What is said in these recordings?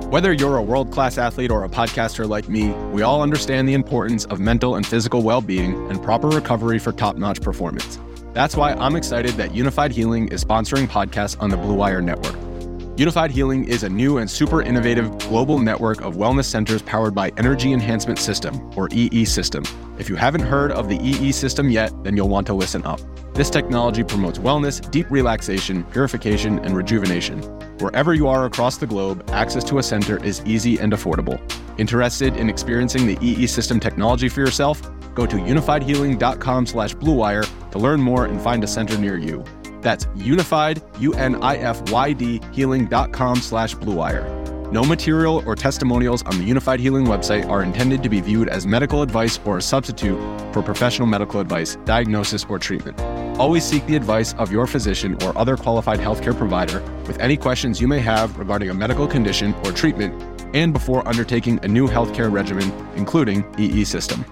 Whether you're a world-class athlete or a podcaster like me, we all understand the importance of mental and physical well-being and proper recovery for top-notch performance. That's why I'm excited that Unified Healing is sponsoring podcasts on the Blue Wire Network. Unified Healing is a new and super innovative global network of wellness centers powered by Energy Enhancement System, or EE System. If you haven't heard of the EE System yet, then you'll want to listen up. This technology promotes wellness, deep relaxation, purification, and rejuvenation. Wherever you are across the globe, access to a center is easy and affordable. Interested in experiencing the EE System technology for yourself? Go to unifiedhealing.com/bluewire to learn more and find a center near you. That's unified, UNIFYD, healing.com/bluewire. No material or testimonials on the Unified Healing website are intended to be viewed as medical advice or a substitute for professional medical advice, diagnosis, or treatment. Always seek the advice of your physician or other qualified healthcare provider with any questions you may have regarding a medical condition or treatment and before undertaking a new healthcare regimen, including EE System.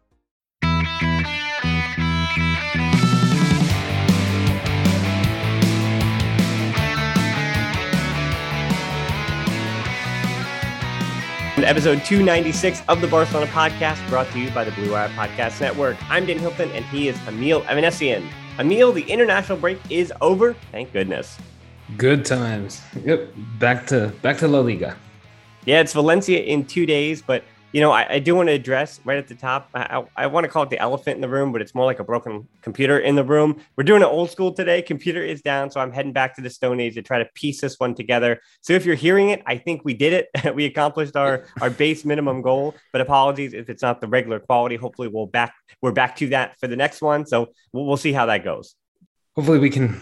Episode 296 of the Barcelona Podcast, brought to you by the Blue Wire Podcast Network. I'm Dan Hilton, and he is Emil Evanesian. Emil, the international break is over. Thank goodness. Good times. Yep, back to La Liga. Yeah, it's Valencia in 2 days, but you know, I do want to address right at the top. I want to call it the elephant in the room, but it's more like a broken computer in the room. We're doing it old school today. Computer is down, so I'm heading back to the Stone Age to try to piece this one together. So if you're hearing it, I think we did it. We accomplished our base minimum goal, but apologies if it's not the regular quality. Hopefully we're back to that for the next one. So we'll see how that goes. Hopefully we can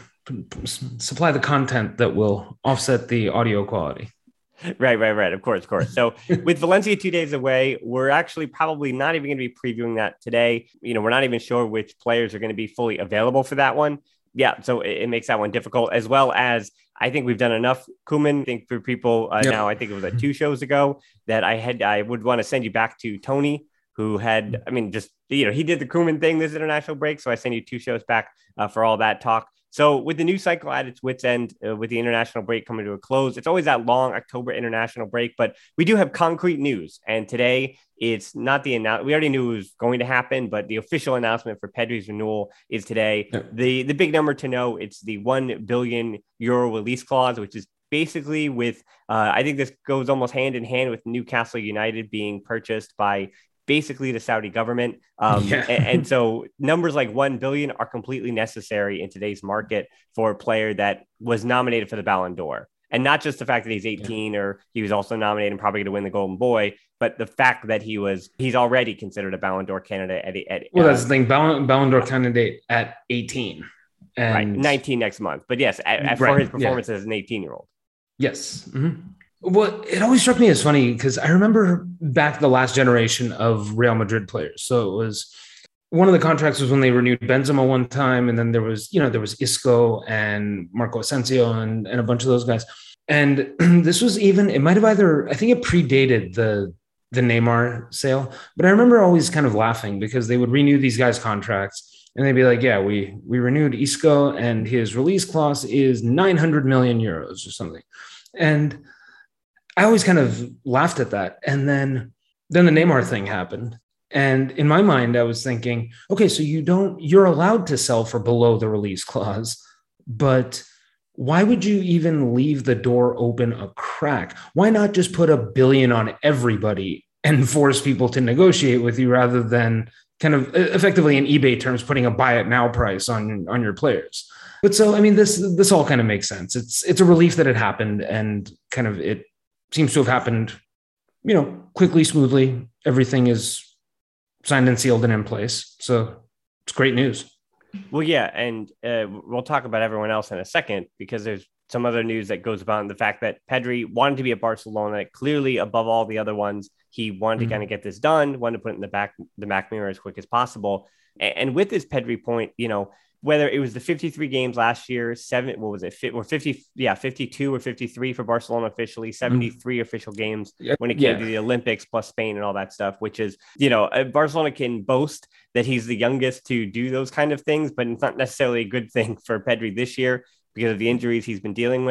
supply the content that will offset the audio quality. Right. Of course. So with Valencia 2 days away, we're actually probably not even going to be previewing that today. You know, we're not even sure which players are going to be fully available for that one. Yeah. So it makes that one difficult, as well as I think we've done enough Koeman. I think for people now, I think it was 2 shows ago that I would want to send you back to Tony, who had, he did the Koeman thing this international break. So I send you 2 shows back for all that talk. So with the news cycle at its wit's end, with the international break coming to a close, it's always that long October international break, but we do have concrete news. And today it's not the announcement. We already knew it was going to happen, but the official announcement for Pedri's renewal is today. Yeah. The big number to know, it's the €1 billion release clause, which is basically with, I think this goes almost hand in hand with Newcastle United being purchased by basically the Saudi government. And so numbers like 1 billion are completely necessary in today's market for a player that was nominated for the Ballon d'Or. And not just the fact that he's 18 or he was also nominated and probably going to win the Golden Boy, but the fact that he's already considered a Ballon d'Or candidate. That's the thing, Ballon d'Or candidate at 18. And right, 19 next month. But yes, for his performance as an 18-year-old. Yes. Mm-hmm. Well, it always struck me as funny because I remember back the last generation of Real Madrid players. So it was one of the contracts was when they renewed Benzema one time, and then there was Isco and Marco Asensio and a bunch of those guys. And this was it might have I think it predated the Neymar sale, but I remember always kind of laughing because they would renew these guys' contracts and they'd be like, yeah, we renewed Isco and his release clause is 900 million euros or something. And I always kind of laughed at that. And then the Neymar thing happened. And in my mind, I was thinking, okay, so you're allowed to sell for below the release clause, but why would you even leave the door open a crack? Why not just put $1 billion on everybody and force people to negotiate with you rather than kind of effectively in eBay terms, putting a buy it now price on your players? But so, this all kind of makes sense. It's a relief that it happened, and kind of it seems to have happened, quickly, smoothly. Everything is signed and sealed and in place. So it's great news. Well, yeah. And we'll talk about everyone else in a second, because there's some other news that goes about the fact that Pedri wanted to be at Barcelona, clearly above all the other ones. He wanted to kind of get this done, wanted to put it in the back mirror as quick as possible. And with this Pedri point, whether it was the 53 games last year, 52 or 53 for Barcelona officially, 73 official games when it came to the Olympics plus Spain and all that stuff, which is, Barcelona can boast that he's the youngest to do those kind of things, but it's not necessarily a good thing for Pedri this year because of the injuries he's been dealing with.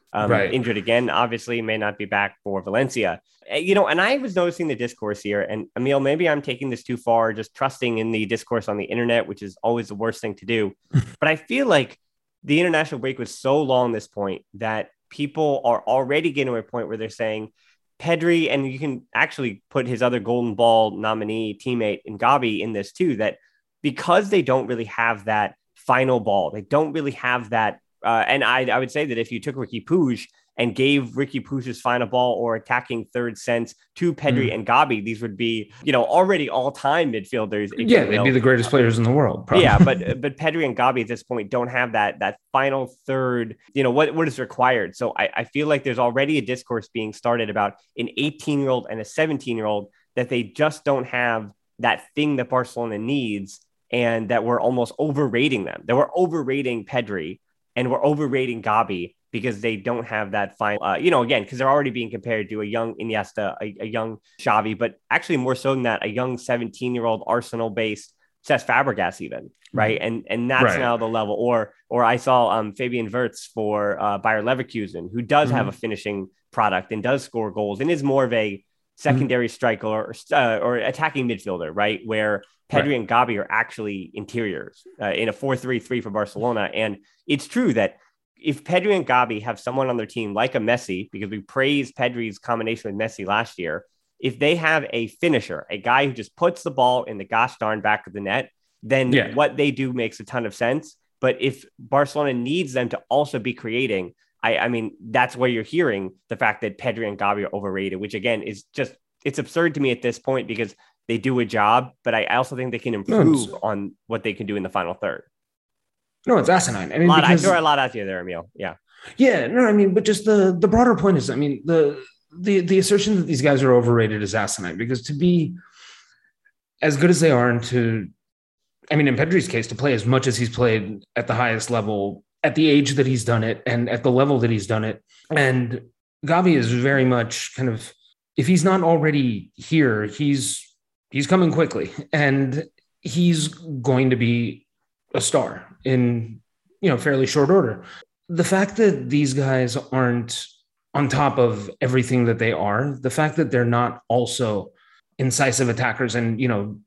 injured again, obviously may not be back for Valencia. And I was noticing the discourse here, and Emil, maybe I'm taking this too far, just trusting in the discourse on the internet, which is always the worst thing to do. But I feel like the international break was so long this point that people are already getting to a point where they're saying Pedri, and you can actually put his other Golden Ball nominee teammate in Gavi in this too, that because they don't really have that final ball, they don't really have that. And I would say that if you took Riqui Puig and gave Riqui Puig's final ball or attacking third sense to Pedri and Gavi, these would be, already all-time midfielders. Yeah, they'd be the greatest players in the world. Probably. Yeah, but Pedri and Gavi at this point don't have that final third, what is required. So I feel like there's already a discourse being started about an 18-year-old and a 17-year-old that they just don't have that thing that Barcelona needs, and that we're almost overrating them. That we're overrating Pedri and we're overrating Gavi because they don't have that final, again, because they're already being compared to a young Iniesta, a young Xavi, but actually more so than that, a young 17-year-old Arsenal-based Cesc Fabregas even, right? And that's now the level. Or I saw Fabian Wirtz for Bayer Leverkusen, who does have a finishing product and does score goals and is more of a secondary striker or attacking midfielder, right? Where Pedri and Gavi are actually interiors in a 4-3-3 for Barcelona. And it's true that if Pedri and Gavi have someone on their team like a Messi, because we praised Pedri's combination with Messi last year, if they have a finisher, a guy who just puts the ball in the gosh darn back of the net, then what they do makes a ton of sense. But if Barcelona needs them to also be creating, I mean, that's where you're hearing the fact that Pedri and Gavi are overrated, which again is just, it's absurd to me at this point because they do a job, but I also think they can improve on what they can do in the final third. No, it's asinine. I mean, I throw a lot at you there, Emil. Yeah. Yeah. No, I mean, but just the broader point is, I mean, the assertion that these guys are overrated is asinine, because to be as good as they are and in Pedri's case, to play as much as he's played at the highest level, at the age that he's done it and at the level that he's done it. And Gavi is very much kind of, if he's not already here, he's coming quickly and he's going to be a star in, fairly short order. The fact that these guys aren't on top of everything that they are, the fact that they're not also incisive attackers and,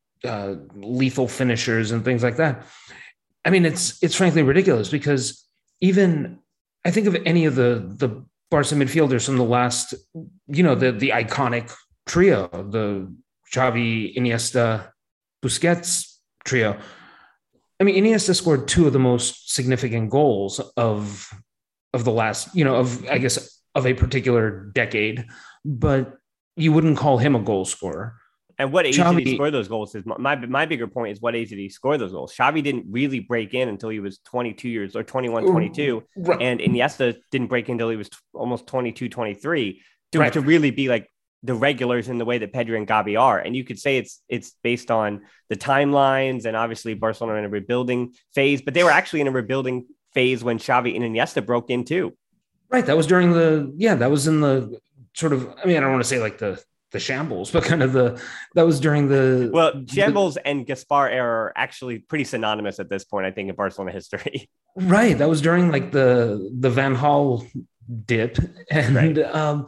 lethal finishers and things like that. I mean, it's frankly ridiculous, because even I think of any of the Barca midfielders from the last, the iconic trio, the Xavi, Iniesta, Busquets trio. I mean, Iniesta scored two of the most significant goals of the last, of a particular decade, but you wouldn't call him a goal scorer. And what age did he score those goals? Is my bigger point is, what age did he score those goals? Xavi didn't really break in until he was 22 years or 21, 22. Right. And Iniesta didn't break in until he was almost 22, 23 to really be like the regulars in the way that Pedri and Gavi are. And you could say it's based on the timelines, and obviously Barcelona are in a rebuilding phase, but they were actually in a rebuilding phase when Xavi and Iniesta broke in too. Right. That was during that was in the sort of, I don't want to say like the shambles, but kind of that was during shambles and Gaspar era are actually pretty synonymous at this point, I think, in Barcelona history. Right. That was during like the Van Gaal dip. And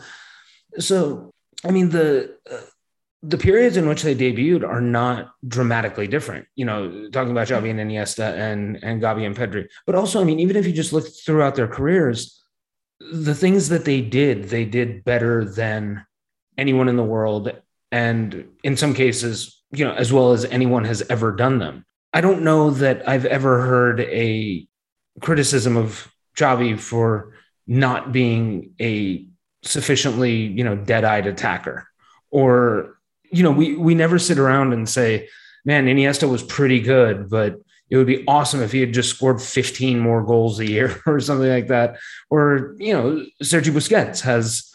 so, I mean, the periods in which they debuted are not dramatically different, talking about Xavi and Iniesta and Gavi and Pedri, but also, I mean, even if you just look throughout their careers, the things that they did better than anyone in the world. And in some cases, as well as anyone has ever done them. I don't know that I've ever heard a criticism of Xavi for not being a sufficiently, dead-eyed attacker, or, we never sit around and say, man, Iniesta was pretty good, but it would be awesome if he had just scored 15 more goals a year or something like that. Or, Sergio Busquets has,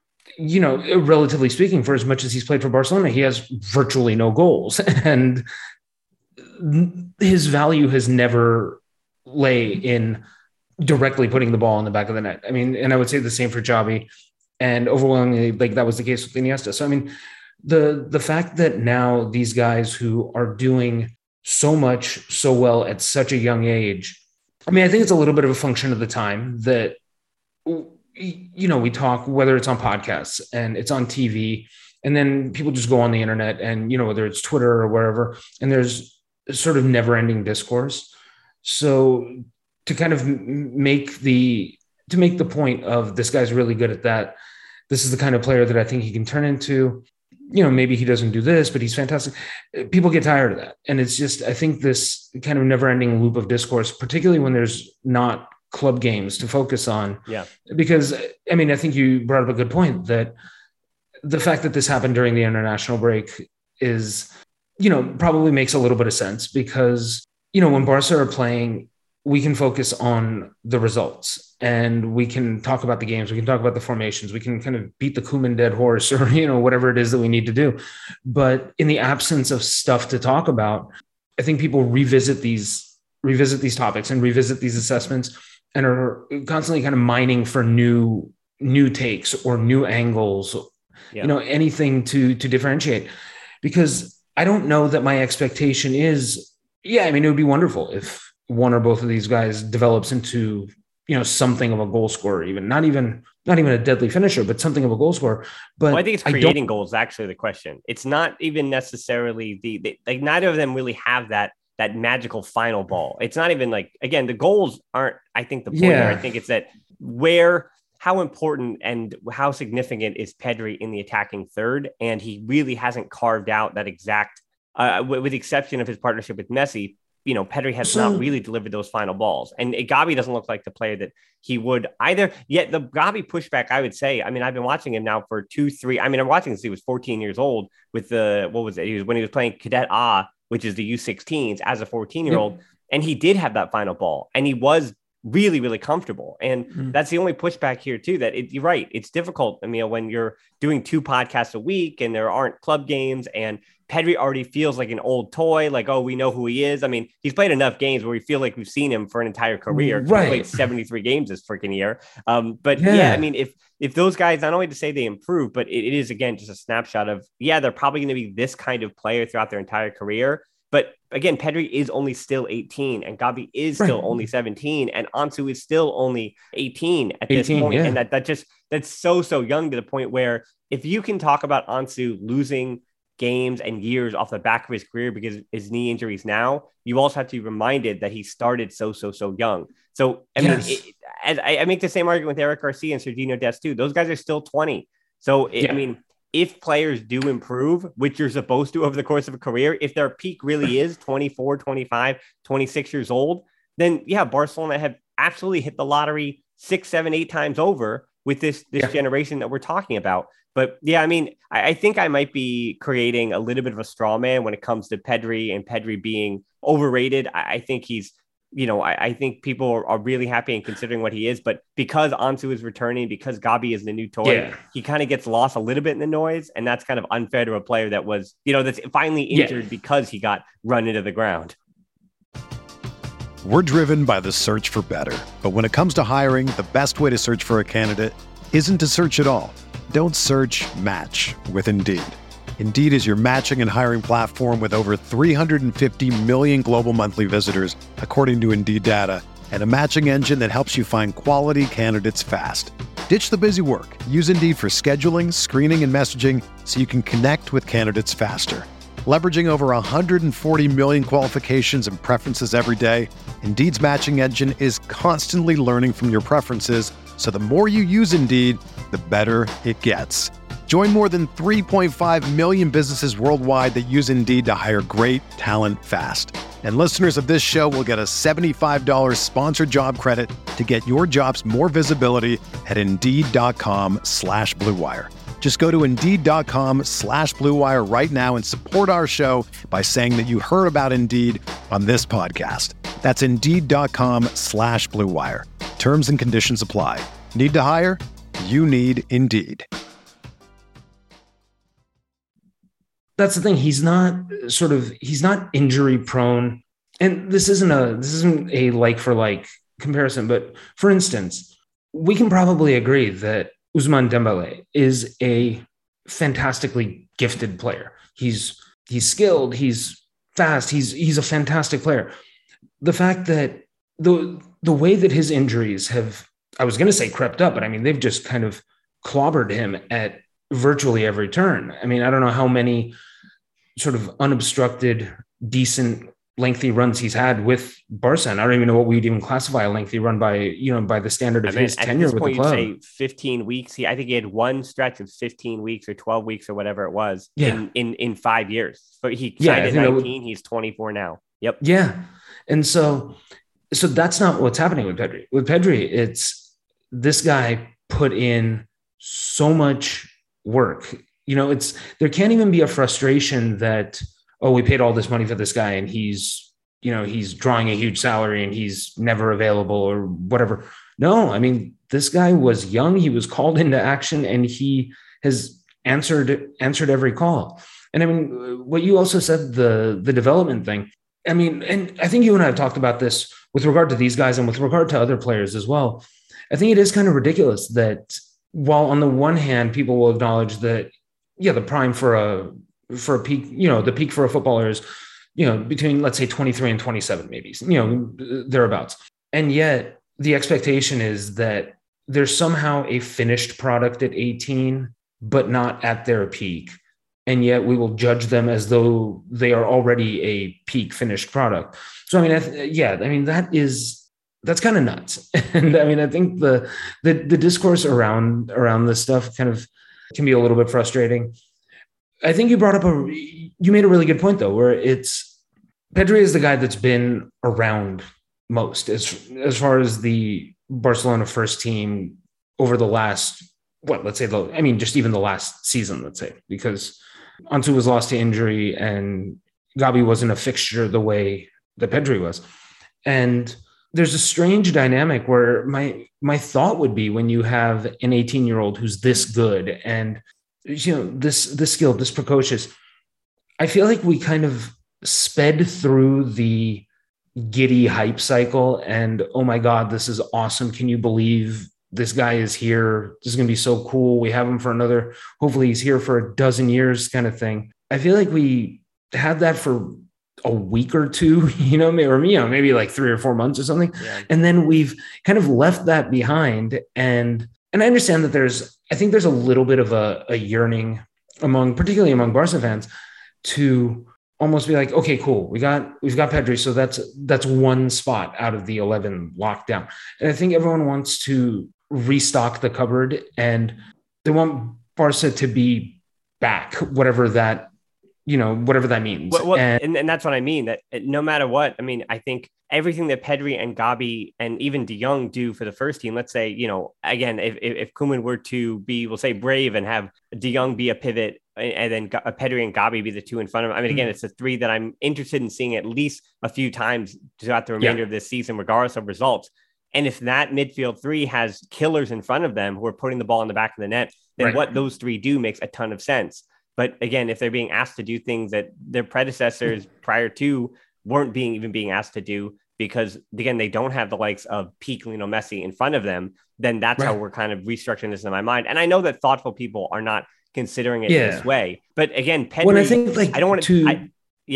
relatively speaking, for as much as he's played for Barcelona, he has virtually no goals. And his value has never lay in directly putting the ball in the back of the net. I mean, and I would say the same for Xavi, and overwhelmingly, like that was the case with Iniesta. So, I mean, the fact that now these guys who are doing so much, so well at such a young age, I mean, I think it's a little bit of a function of the time that we talk, whether it's on podcasts and it's on TV, and then people just go on the internet and, whether it's Twitter or wherever, and there's sort of never ending discourse. So to kind of make the point of this guy's really good at that, this is the kind of player that I think he can turn into, maybe he doesn't do this, but he's fantastic. People get tired of that. And it's just, I think this kind of never ending loop of discourse, particularly when there's not club games to focus on. Yeah. Because I think you brought up a good point that the fact that this happened during the international break is, probably makes a little bit of sense because, when Barca are playing, we can focus on the results and we can talk about the games. We can talk about the formations. We can kind of beat the Koeman dead horse or, whatever it is that we need to do. But in the absence of stuff to talk about, I think people revisit these topics and revisit these assessments and are constantly kind of mining for new takes or new angles, anything to differentiate. Because I don't know that my expectation is, it would be wonderful if one or both of these guys develops into, something of a goal scorer, even not even a deadly finisher, but something of a goal scorer. But I think it's creating goals. Actually, the question, it's not even necessarily like neither of them really have that magical final ball. It's not even like, again, the goals aren't, I think the point here, I think it's that how important and how significant is Pedri in the attacking third. And he really hasn't carved out that exact, with the exception of his partnership with Messi, Pedri has not really delivered those final balls. And Gavi doesn't look like the player that he would either. Yet the Gavi pushback, I would say, I've been watching him now for 2-3. I'm watching since he was 14 years old with when he was playing Cadet A, which is the U16s as a 14-year-old. And he did have that final ball and he was really, really comfortable. And that's the only pushback here too, that you're right. It's difficult. When you're doing 2 podcasts a week and there aren't club games and Pedri already feels like an old toy, like, oh, we know who he is. He's played enough games where we feel like we've seen him for an entire career. Right. He played 73 games this freaking year. If those guys, not only to say they improve, but it is, again, just a snapshot of, they're probably going to be this kind of player throughout their entire career. But again, Pedri is only still 18 and Gavi is still only 17 and Ansu is still only 18 at this point. Yeah. And that's so young to the point where if you can talk about Ansu losing games and years off the back of his career because of his knee injuries now, you also have to be reminded that he started so young. So, I make the same argument with Eric Garcia and Sergiño Dest too. Those guys are still 20. So, if players do improve, which you're supposed to over the course of a career, if their peak really is 24, 25, 26 years old, then Barcelona have absolutely hit the lottery 6, 7, 8 times over with this generation that we're talking about. But I think I might be creating a little bit of a straw man when it comes to Pedri and Pedri being overrated. I think he's, I think people are really happy and considering what he is, but because Ansu is returning, because Gavi is the new toy, he kind of gets lost a little bit in the noise. And that's kind of unfair to a player that was, that's finally injured because he got run into the ground. We're driven by the search for better. But when it comes to hiring, the best way to search for a candidate isn't to search at all. Don't search, match with Indeed. Indeed is your matching and hiring platform with over 350 million global monthly visitors, according to Indeed data, and a matching engine that helps you find quality candidates fast. Ditch the busy work. Use Indeed for scheduling, screening, and messaging so you can connect with candidates faster. Leveraging over 140 million qualifications and preferences every day, Indeed's matching engine is constantly learning from your preferences, so the more you use Indeed, the better it gets. Join more than 3.5 million businesses worldwide that use Indeed to hire great talent fast. And listeners of this show will get a $75 sponsored job credit to get your jobs more visibility at Indeed.com/Blue Wire. Just go to Indeed.com/Blue Wire right now and support our show by saying that you heard about Indeed on this podcast. That's Indeed.com/Blue Wire. Terms and conditions apply. Need to hire? You need Indeed. That's the thing. He's not injury prone. And this isn't a like for like comparison, but for instance, we can probably agree that Ousmane Dembélé is a fantastically gifted player. He's skilled, he's fast, he's a fantastic player. The fact that the way that his injuries have I was going to say crept up, but I mean, they've just kind of clobbered him at virtually every turn. I mean, I don't know how many sort of unobstructed, decent, lengthy runs he's had with Barca. And I don't even know what we'd even classify a lengthy run by, by the standard of his tenure with the club. You'd say 15 weeks. I think he had one stretch of 15 weeks or 12 weeks or whatever it was in 5 years. So he signed at 19. He's 24 now. Yep. Yeah. And so that's not what's happening with Pedri. With Pedri, it's this guy put in so much work. There can't even be a frustration that, oh, we paid all this money for this guy and he's drawing a huge salary and he's never available or whatever. No, I mean, this guy was young. He was called into action and he has answered every call. And I mean, what you also said, the development thing, I mean, and I think you and I have talked about this with regard to these guys and with regard to other players as well. I think it is kind of ridiculous that while on the one hand, people will acknowledge that, the prime for a peak, the peak for a footballer is, between, let's say 23 and 27, maybe, thereabouts. And yet the expectation is that there's somehow a finished product at 18, but not at their peak. And yet we will judge them as though they are already a peak finished product. So, I mean, that's kind of nuts. And I mean, I think the discourse around this stuff kind of can be a little bit frustrating. I think you made a really good point though, where Pedri is the guy that's been around most as far as the Barcelona first team over the last, just even the last season, let's say, because Ansu was lost to injury and Gabi wasn't a fixture the way that Pedri was. And there's a strange dynamic where my thought would be when you have an 18-year-old who's this good and, this skilled, this precocious, I feel like we kind of sped through the giddy hype cycle and, oh my God, this is awesome. Can you believe this guy is here? This is going to be so cool. We have him for hopefully he's here for a dozen years kind of thing. I feel like we had that for a week or two, maybe like 3 or 4 months or something. Yeah. And then we've kind of left that behind. And I understand that there's a little bit of a yearning particularly among Barca fans to almost be like, okay, cool. We've got Pedri. So that's one spot out of the 11 locked down. And I think everyone wants to restock the cupboard and they want Barca to be back, whatever that means. Well, and that's what I mean, that no matter what, I mean, I think everything that Pedri and Gabi and even De Jong do for the first team, let's say, again, if Koeman were to be, we'll say, brave and have De Jong be a pivot and then Pedri and Gabi be the two in front of him. I mean, again, it's the three that I'm interested in seeing at least a few times throughout the remainder of this season, regardless of results. And if that midfield three has killers in front of them who are putting the ball in the back of the net, then what those three do makes a ton of sense. But again, if they're being asked to do things that their predecessors prior to weren't being asked to do, because again, they don't have the likes of peak Lionel Messi in front of them, then that's how we're kind of restructuring this in my mind. And I know that thoughtful people are not considering it this way. But again, Pedri, I think I don't want to.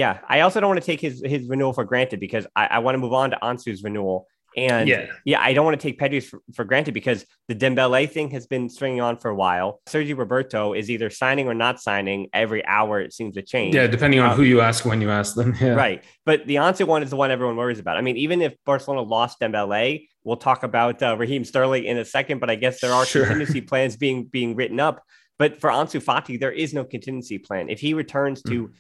I also don't want to take his renewal for granted because I want to move on to Ansu's renewal. And I don't want to take Pedri for granted because the Dembele thing has been stringing on for a while. Sergi Roberto is either signing or not signing every hour. It seems to change. Yeah, depending on who you ask, when you ask them. Yeah. Right. But the Ansu one is the one everyone worries about. I mean, even if Barcelona lost Dembele, we'll talk about Raheem Sterling in a second, but I guess there are contingency plans being written up. But for Ansu Fati, there is no contingency plan. If he returns to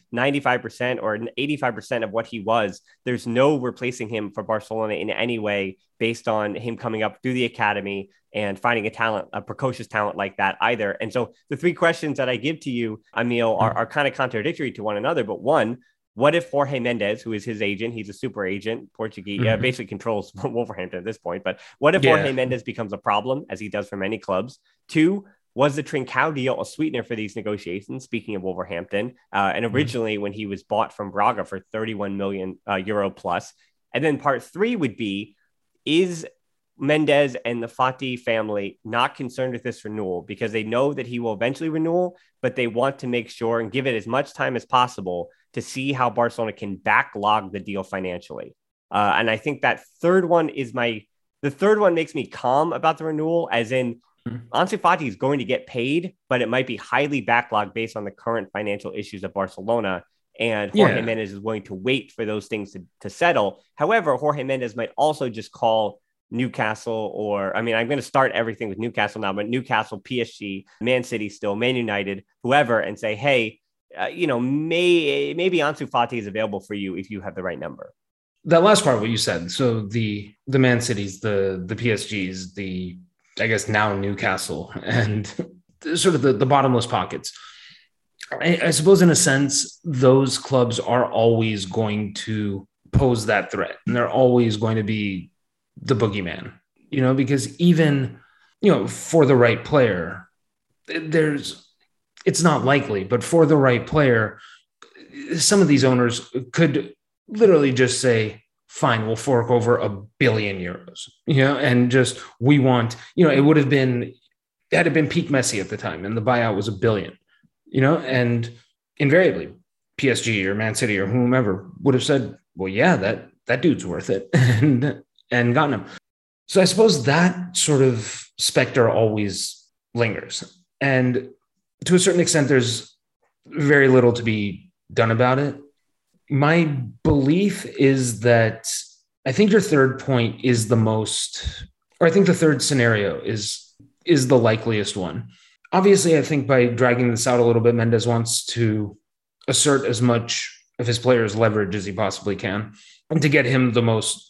95% or 85% of what he was, there's no replacing him for Barcelona in any way based on him coming up through the academy and finding a precocious talent like that either. And so the three questions that I give to you, Emil, are kind of contradictory to one another. But one, what if Jorge Mendes, who is his agent, he's a super agent, Portuguese, basically controls Wolverhampton at this point. But what if Jorge Mendes becomes a problem, as he does for many clubs? Two, was the Trincao deal a sweetener for these negotiations? Speaking of Wolverhampton, and originally when he was bought from Braga for 31 million euro plus. And then part three would be, is Mendes and the Fati family not concerned with this renewal because they know that he will eventually renew, but they want to make sure and give it as much time as possible to see how Barcelona can backlog the deal financially. And I think that third one is my The third one makes me calm about the renewal, as in Ansu Fati is going to get paid, but it might be highly backlogged based on the current financial issues of Barcelona. And Jorge Mendes is willing to wait for those things to settle. However, Jorge Mendes might also just call Newcastle, or I'm going to start everything with Newcastle now, but Newcastle, PSG, Man City still, Man United, whoever, and say, hey, maybe Ansu Fati is available for you if you have the right number. That last part, what you said. So the Man Cities, the PSGs, the, I guess now Newcastle, and sort of the bottomless pockets. I suppose in a sense, those clubs are always going to pose that threat, and they're always going to be the boogeyman, because even, for the right player, it's not likely, but for the right player, some of these owners could literally just say, fine, we'll fork over €1 billion, and just, we want, had it been peak Messi at the time and the buyout was $1 billion, and invariably PSG or Man City or whomever would have said, well, yeah, that dude's worth it, and gotten him. So I suppose that sort of specter always lingers. And to a certain extent, there's very little to be done about it. My belief is that I think your third point is the most, or I think the third scenario is the likeliest one. Obviously, I think by dragging this out a little bit, Mendes wants to assert as much of his players' leverage as he possibly can, and to get him the most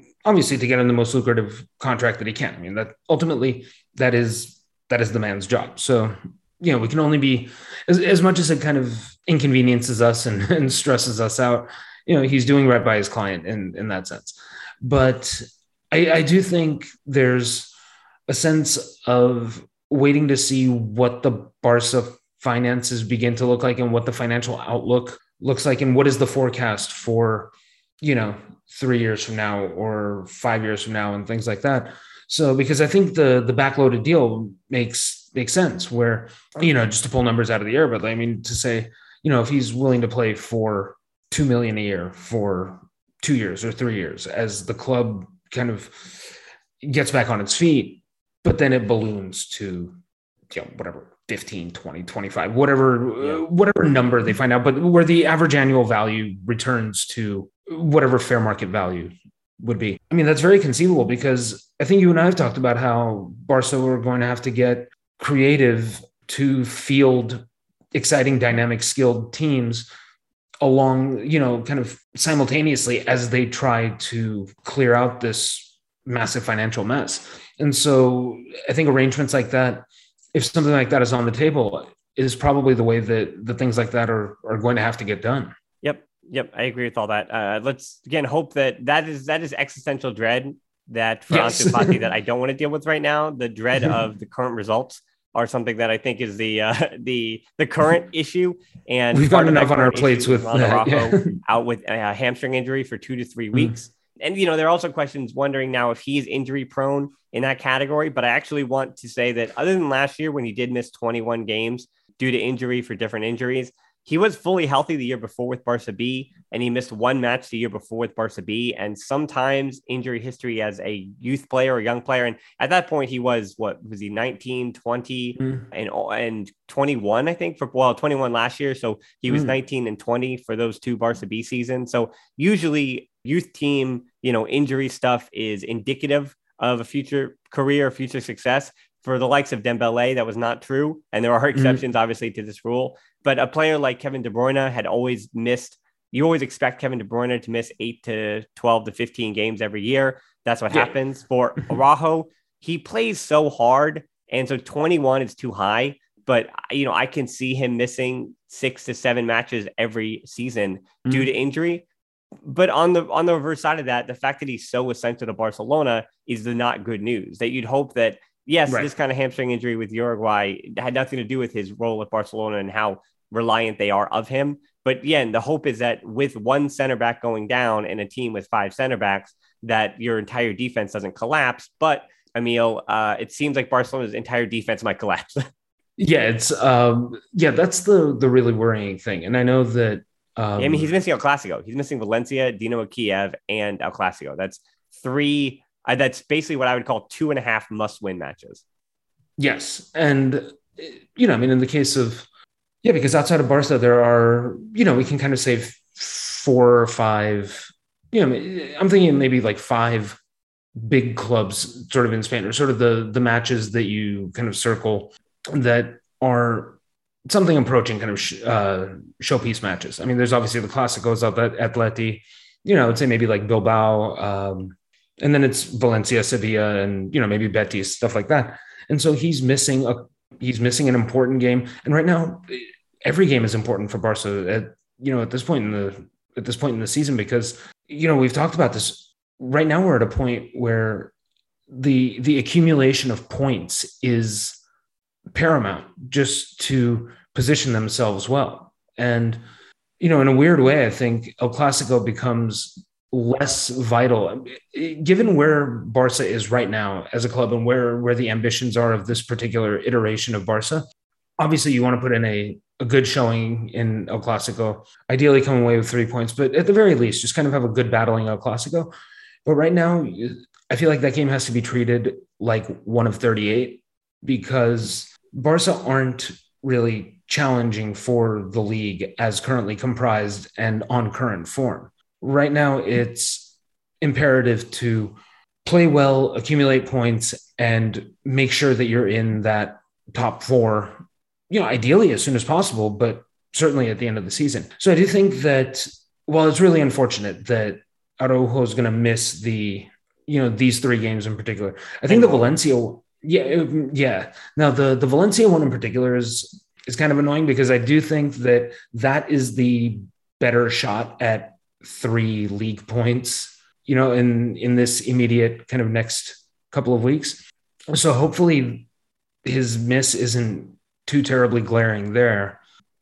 lucrative contract that he can. I mean, that ultimately that is the man's job. So, we can only be as much as it kind of inconveniences us and stresses us out. He's doing right by his client in that sense. But I do think there's a sense of waiting to see what the Barca finances begin to look like and what the financial outlook looks like, and what is the forecast for, 3 years from now or 5 years from now and things like that. So, because I think the backloaded deal makes sense where, just to pull numbers out of the air, but to say, if he's willing to play for $2 million a year for 2 years or 3 years as the club kind of gets back on its feet, but then it balloons to, whatever, 15, 20, 25, whatever number they find out, but where the average annual value returns to whatever fair market value would be. That's very conceivable, because I think you and I have talked about how Barca are going to have to get creative to field exciting, dynamic, skilled teams along, kind of simultaneously as they try to clear out this massive financial mess. And so I think arrangements like that, if something like that is on the table, is probably the way that the things like that are going to have to get done. Yep. I agree with all that. Let's again hope that is existential dread that for Ansu Fati that I don't want to deal with right now. The dread of the current results are something that I think is the current issue. And we've got enough on our plates with out with a hamstring injury for 2 to 3 weeks. And, there are also questions wondering now if he's injury prone in that category. But I actually want to say that other than last year, when he did miss 21 games due to injury for different injuries, he was fully healthy the year before with Barca B, and he missed one match the year before with Barca B, and sometimes injury history as a youth player or young player. And at that point, he was, 19, 20, and 21, I think, 21 last year. So he was 19 and 20 for those two Barca B seasons. So usually youth team, injury stuff is indicative of a future career, future success. For the likes of Dembele, that was not true. And there are exceptions, obviously, to this rule. But a player like Kevin De Bruyne had always missed. You always expect Kevin De Bruyne to miss 8 to 12 to 15 games every year. That's what happens. For Araujo, he plays so hard. And so 21 is too high. But, I can see him missing 6 to 7 matches every season due to injury. But on the reverse side of that, the fact that he's so essential to Barcelona is the not good news. That you'd hope that, yes, this kind of hamstring injury with Uruguay had nothing to do with his role at Barcelona and how reliant they are of him. But again, the hope is that with one center back going down and a team with 5 center backs, that your entire defense doesn't collapse. But Emil, it seems like Barcelona's entire defense might collapse. It's that's the really worrying thing. And I know that he's missing El Clasico. He's missing Valencia, Dinamo Kiev, and El Clasico. That's 3 That's basically what I would call 2.5 must-win matches. Yes. And, I mean, in the case of, because outside of Barca, there are, we can kind of say 4 or 5, I'm thinking maybe like 5 big clubs sort of in Spain, or sort of the matches that you kind of circle that are something approaching kind of showpiece matches. I mean, there's obviously the Clásicos of Atleti, I'd say maybe like Bilbao, and then it's Valencia, Sevilla, and, maybe Betis, stuff like that. And so he's missing an important game. And right now, every game is important for Barca at this point in the season, because, we've talked about this. Right now, we're at a point where the accumulation of points is paramount just to position themselves well. And, in a weird way, I think El Clásico becomes less vital given where Barca is right now as a club and where the ambitions are of this particular iteration of Barca. Obviously, you want to put in a good showing in El Clásico, ideally come away with 3 points, but at the very least, just kind of have a good battling El Clásico. But right now, I feel like that game has to be treated like one of 38, because Barca aren't really challenging for the league as currently comprised and on current form. Right now, it's imperative to play well, accumulate points, and make sure that you're in that top 4, ideally as soon as possible, but certainly at the end of the season. So I do think that while it's really unfortunate that Araujo is going to miss these 3 games in particular, I think the Valencia, Now the Valencia one in particular is kind of annoying, because I do think that is the better shot at 3 league points, in this immediate kind of next couple of weeks. So hopefully his miss isn't too terribly glaring there,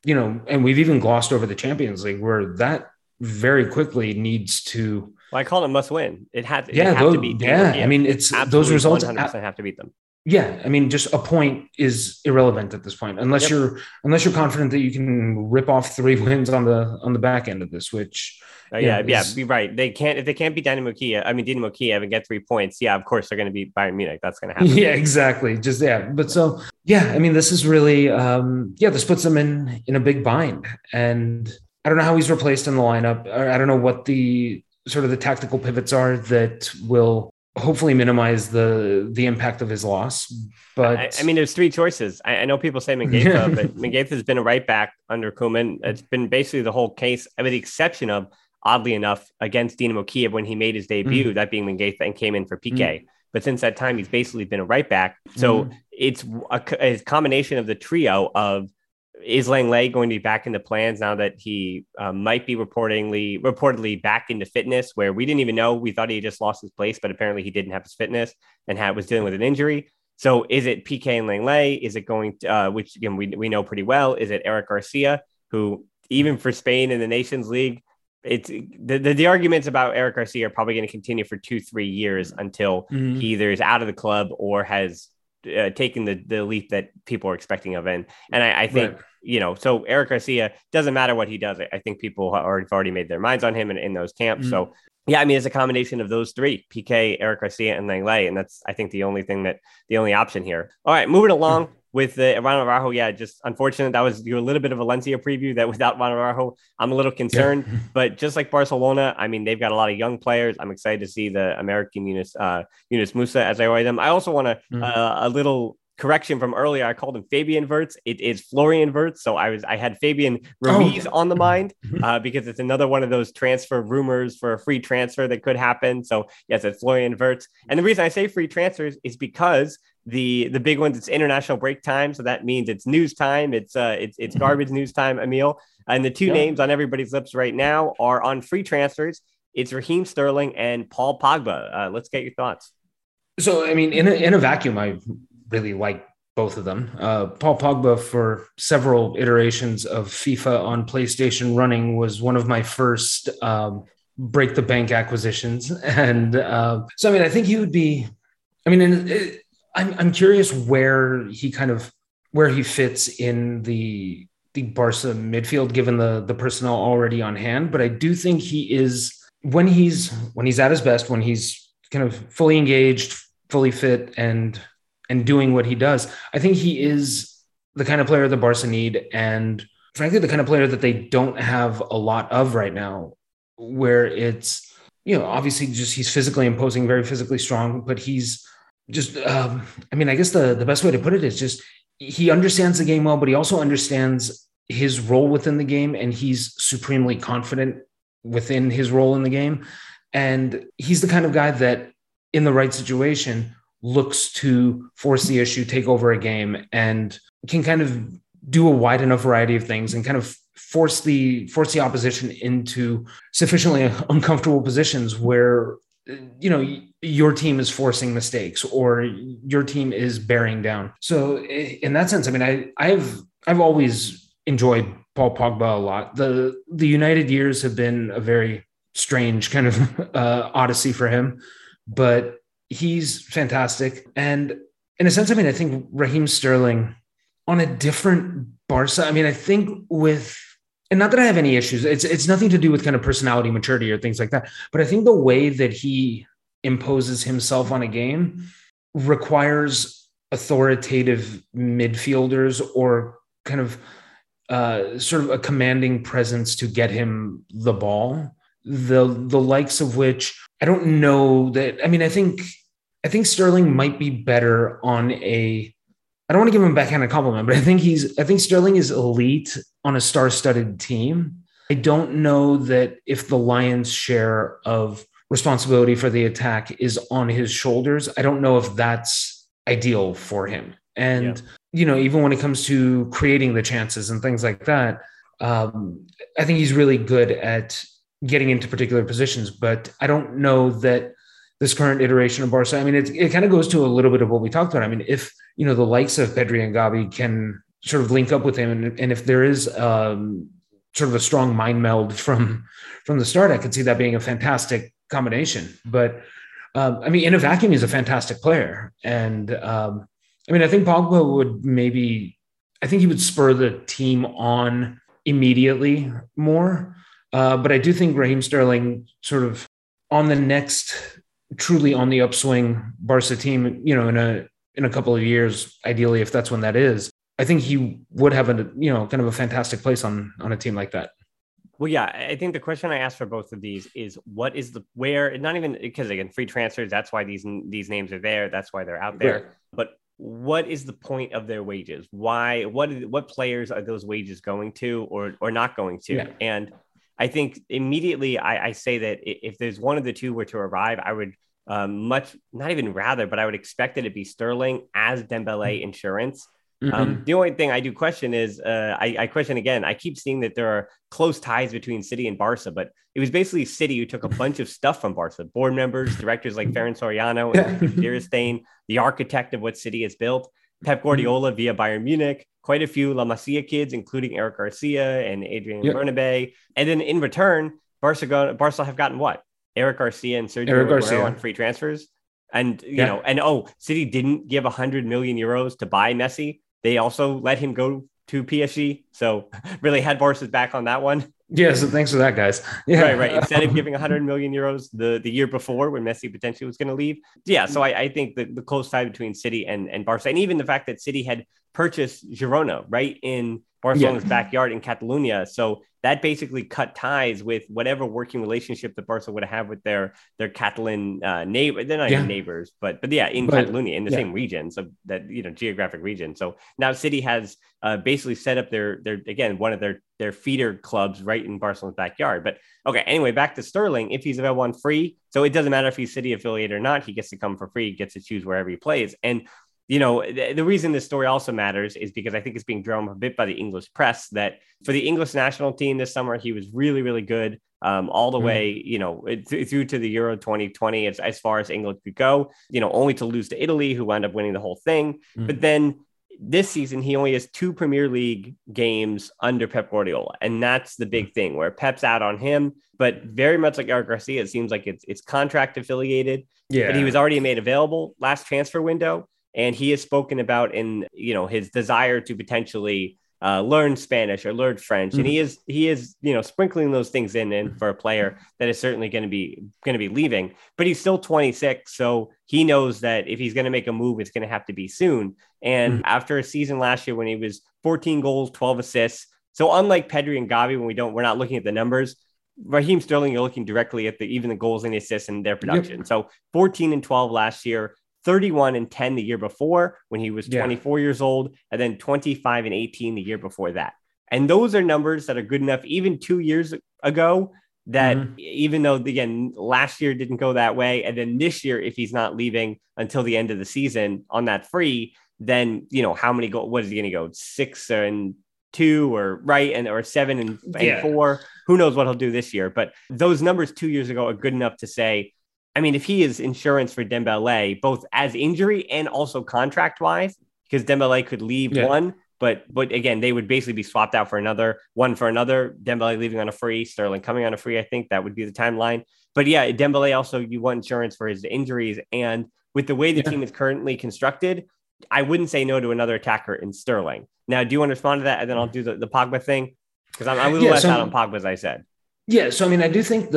and we've even glossed over the Champions League, where that very quickly needs to. Well, I call it must win. It has to beat. I mean, it's absolutely, those results 100% have to beat them. Yeah, I mean, just a point is irrelevant at this point, unless you're confident that you can rip off 3 wins on the back end of this. Which, be right. They can't, if they can't beat Dinamo Kiev and get 3 points. Yeah, of course they're going to beat Bayern Munich. That's going to happen. Yeah, exactly. But so I mean, this is really this puts them in a big bind, and I don't know how he's replaced in the lineup. I don't know what the sort of the tactical pivots are that will hopefully minimize the impact of his loss. But I mean, there's 3 choices. I know people say Mingueza, but Mingueza has been a right back under Koeman. It's been basically the whole case, with the exception of, oddly enough, against Dinamo Kiev when he made his debut, that being Mingueza, and came in for Piqué. But since that time, he's basically been a right back. So it's a combination of the trio of, is Lenglet going to be back in the plans now that he might be reportedly back into fitness, where we didn't even know? We thought he had just lost his place, but apparently he didn't have his fitness and was dealing with an injury. So is it Piqué and Lenglet? Is it going to, which again, we know pretty well, is it Eric Garcia, who even for Spain in the Nations League, it's the arguments about Eric Garcia are probably going to continue for 2-3 years until he either is out of the club or has taken the leap that people are expecting of him. And I think, so Eric Garcia, doesn't matter what he does. I think people have already made their minds on him in those camps. So yeah, I mean, it's a combination of those 3, Piqué, Eric Garcia, and Lenglet. And that's, I think, the only option here. All right, moving along with the Ronald Araujo. Yeah, just unfortunate. That was a little bit of a Valencia preview that without Ronald Araujo, I'm a little concerned, but just like Barcelona, I mean, they've got a lot of young players. I'm excited to see the American Yunus Musa, as I write them. I also want a little correction from earlier. I called him Fabian Wirtz. It is Florian Wirtz. So I had Fabian Ruiz on the mind because it's another one of those transfer rumors for a free transfer that could happen. So yes, it's Florian Wirtz. And the reason I say free transfers is because the big ones, it's international break time. So that means it's news time. It's garbage news time, Emil. And the 2 names on everybody's lips right now are on free transfers. It's Raheem Sterling and Paul Pogba. Let's get your thoughts. So, I mean, in a vacuum, I really like both of them. Paul Pogba, for several iterations of FIFA on PlayStation running, was one of my first break the bank acquisitions. And so, I mean, I think he would be, I mean, I'm curious where he fits in the Barca midfield, given the personnel already on hand. But I do think he is, when he's at his best, when he's kind of fully engaged, fully fit, and doing what he does. I think he is the kind of player the Barca need, and frankly, the kind of player that they don't have a lot of right now, where it's, obviously just he's physically imposing, very physically strong, but he's just, I guess the best way to put it is just he understands the game well, but he also understands his role within the game, and he's supremely confident within his role in the game. And he's the kind of guy that in the right situation looks to force the issue, take over a game, and can kind of do a wide enough variety of things and kind of force the opposition into sufficiently uncomfortable positions where, your team is forcing mistakes or your team is bearing down. So in that sense, I've always enjoyed Paul Pogba a lot. The United years have been a very strange kind of odyssey for him, but he's fantastic. And in a sense, I think Raheem Sterling on a different Barca, I think and not that I have any issues, it's nothing to do with kind of personality, maturity or things like that, but I think the way that he imposes himself on a game requires authoritative midfielders or kind of sort of a commanding presence to get him the ball, the likes of which I don't know that. I think Sterling might be better on I don't want to give him a backhanded compliment, but I think Sterling is elite on a star-studded team. I don't know that if the lion's share of responsibility for the attack is on his shoulders, I don't know if that's ideal for him. And, even when it comes to creating the chances and things like that, I think he's really good at getting into particular positions, but I don't know that this current iteration of Barca, it kind of goes to a little bit of what we talked about. If, the likes of Pedri and Gavi can sort of link up with him, and if there is sort of a strong mind meld from the start, I could see that being a fantastic combination. But in a vacuum, he's a fantastic player. And I think Pogba he would spur the team on immediately more. But I do think Raheem Sterling sort of on the next truly on the upswing Barca team, in a couple of years, ideally, if that's when that is, I think he would have kind of a fantastic place on a team like that. Well, yeah, I think the question I asked for both of these is not even because again, free transfers, that's why these names are there. That's why they're out there. Right. But what is the point of their wages? Why, what players are those wages going to or not going to? Yeah. And I think immediately I say that if there's one of the two were to arrive, I would I would expect it to be Sterling as Dembele insurance. Mm-hmm. The only thing I do question is I question again. I keep seeing that there are close ties between City and Barca, but it was basically City who took a bunch of stuff from Barca, board members, directors like Ferran Soriano and Direstein, the architect of what City has built, Pep Guardiola via Bayern Munich, quite a few La Masia kids, including Eric Garcia and Adrian Bernabé. And then in return, Barca have gotten what? Eric Garcia and Sergio Aguero on free transfers. And, City didn't give 100 million euros to buy Messi. They also let him go to PSG. So really had Barca's back on that one. Yeah, so thanks for that, guys. Yeah. Right. Instead of giving 100 million euros the year before when Messi potentially was going to leave. Yeah, so I think the close tie between City and Barca, and even the fact that City had purchased Girona, right, in Barcelona's backyard in Catalonia. So that basically cut ties with whatever working relationship that Barca would have with their Catalan neighbor. They're not even neighbors, but Catalonia in the same region, so that geographic region. So now City has basically set up their again one of their feeder clubs right in Barcelona's backyard. But okay, anyway, back to Sterling. If he's available on free, so it doesn't matter if he's City affiliated or not. He gets to come for free. He gets to choose wherever he plays. And the reason this story also matters is because I think it's being drawn a bit by the English press that for the English national team this summer, he was really, really good all the way, through to the Euro 2020 as far as England could go, only to lose to Italy, who wound up winning the whole thing. But then this season, he only has 2 Premier League games under Pep Guardiola. And that's the big thing where Pep's out on him, but very much like Eric Garcia, it seems like it's contract affiliated, but he was already made available last transfer window. And he has spoken about his desire to potentially learn Spanish or learn French. And he is, sprinkling those things in for a player that is certainly going to be leaving, but he's still 26. So he knows that if he's going to make a move, it's going to have to be soon. And after a season last year when he was 14 goals, 12 assists. So unlike Pedri and Gavi, when we're not looking at the numbers, Raheem Sterling, you're looking directly at even the goals and the assists and their production. Yep. So 14 and 12 last year, 31 and 10 the year before when he was 24 years old, and then 25 and 18 the year before that. And those are numbers that are good enough even 2 years ago that even though, again, last year didn't go that way. And then this year, if he's not leaving until the end of the season on that free, then, how many goals, what is he going to go? 6 and 2 or 7 and 4, who knows what he'll do this year. But those numbers 2 years ago are good enough to say, I mean, if he is insurance for Dembele, both as injury and also contract wise, because Dembele could leave one, but again, they would basically be swapped out for another, Dembele leaving on a free, Sterling coming on a free. I think that would be the timeline. But yeah, Dembele also, you want insurance for his injuries. And with the way the team is currently constructed, I wouldn't say no to another attacker in Sterling. Now, do you want to respond to that? And then I'll do the Pogba thing, because I'm a little less out on Pogba, as I said. Yeah. So, I mean, I do think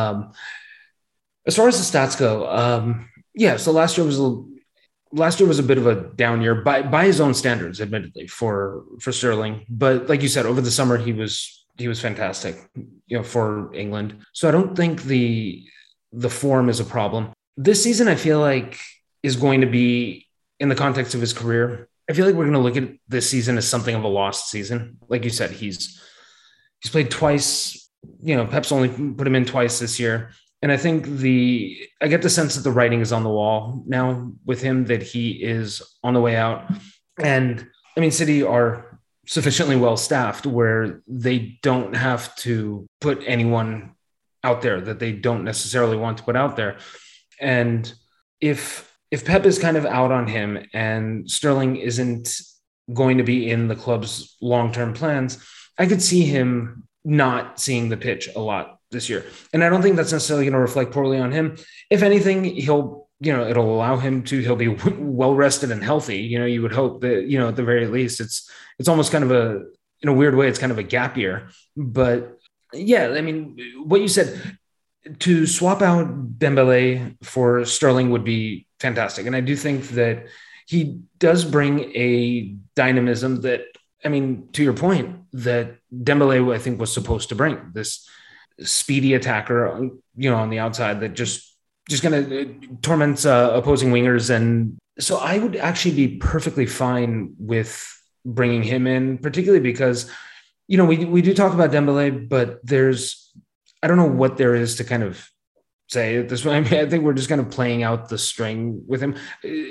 as far as the stats go, so last year was a bit of a down year by his own standards, admittedly, for Sterling. But like you said, over the summer, he was fantastic, for England. So I don't think the form is a problem. This season, I feel like, is going to be, in the context of his career, I feel like we're going to look at this season as something of a lost season. Like you said, he's played twice. Pep's only put him in twice this year. And I think I get the sense that the writing is on the wall now with him, that he is on the way out. And I mean, City are sufficiently well staffed where they don't have to put anyone out there that they don't necessarily want to put out there. And if Pep is kind of out on him and Sterling isn't going to be in the club's long-term plans, I could see him not seeing the pitch a lot this year. And I don't think that's necessarily going to reflect poorly on him. If anything, it'll allow him he'll be well rested and healthy. You would hope that, at the very least, it's almost kind of in a weird way, it's kind of a gap year. But yeah, I mean, what you said, to swap out Dembele for Sterling would be fantastic. And I do think that he does bring a dynamism that, I mean, to your point, that Dembele, I think, was supposed to bring, this speedy attacker, on the outside that just going to torment opposing wingers. And so I would actually be perfectly fine with bringing him in, particularly because, we do talk about Dembele, but I don't know what there is to kind of say at this point. I mean, I think we're just kind of playing out the string with him.